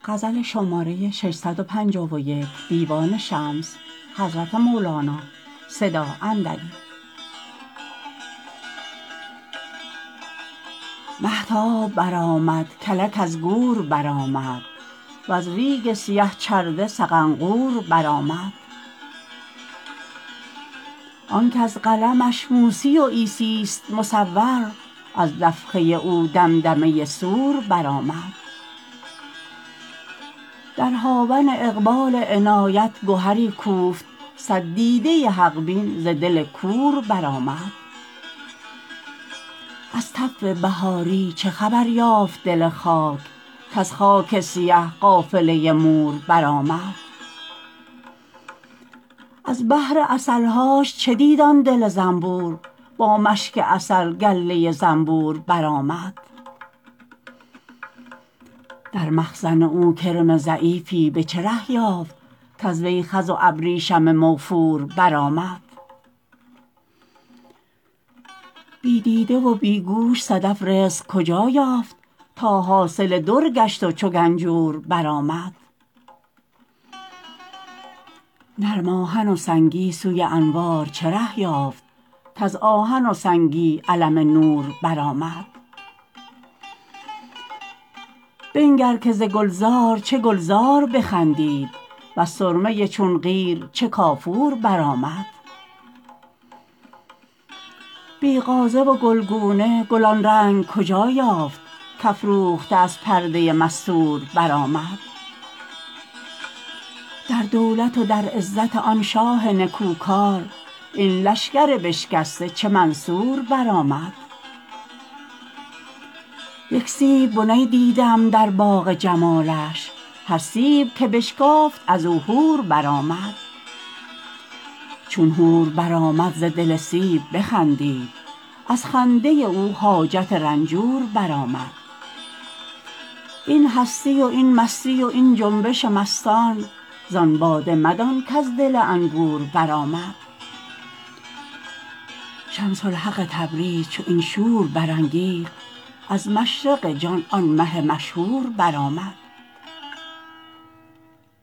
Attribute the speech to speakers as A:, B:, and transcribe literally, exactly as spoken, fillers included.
A: غزل شماره ششصد و پنجاه و یک دیوان شمس حضرت مولانا صدا اندری. مهتاب برآمد کلک از گور برآمد وز ریگ سیه چرده سقنقور برآمد. آن کز قلمش موسی و عیسیست مصور از نفخه او دمدمه صور برآمد. در هاون اقبال عنایت گهری کوفت صد دیده حق بین ز دل کور برآمد. از تف بهاری چه خبر یافت دل خاک کز خاک سیه قافله مور برآمد. از بحر عسل هاش چه دید آن دل زنبور با مشک عسل گله زنبور برآمد. در مخزن او کرم ضعیفی به چه ره یافت کز وی خز و ابریشم موفور برآمد. بی دیده و بی گوش صدف رزق کجا یافت تا حاصل در گشت و چو گنجور برآمد. نرم آهن و سنگی سوی انوار چه ره یافت کز آهن و سنگی علم نور برآمد. بنگر که ز گلزار چه گلزار بخندید وز سرمه چون قیر چه کافور برآمد. بی غازه و گلگونه گل آن رنگ کجا یافت کافروخته از پرده مستور برآمد. در دولت و در عزت آن شاه نکوکار این لشکر بشکسته چه منصور برآمد. یک سیب بنی دیدم در باغ جمالش هر سیب که بشکافت از او حور برآمد. چون حور برآمد ز دل سیب بخندید از خنده او حاجت رنجور برآمد. این هستی و این مستی و این جنبش مستان زان باده مدان کز دل انگور برآمد. شمس الحق تبریز چو این شور برانگیخت از مشرق جان آن مه مشهور برآمد.